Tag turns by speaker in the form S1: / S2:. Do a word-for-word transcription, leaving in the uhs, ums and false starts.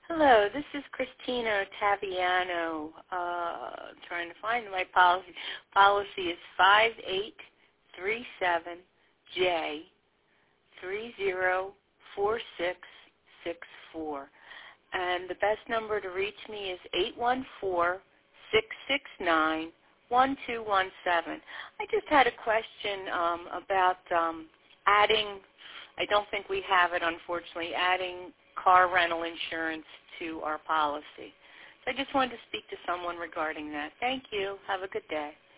S1: Hello, this is Christina Taviano. Uh, trying to find my policy. Policy is five eight three seven J three zero four six six four. And the best number to reach me is eight one four, six six nine, one two one seven. I just had a question um, about um, adding, I don't think we have it, unfortunately, adding car rental insurance to our policy. So I just wanted to speak to someone regarding that. Thank you. Have a good day.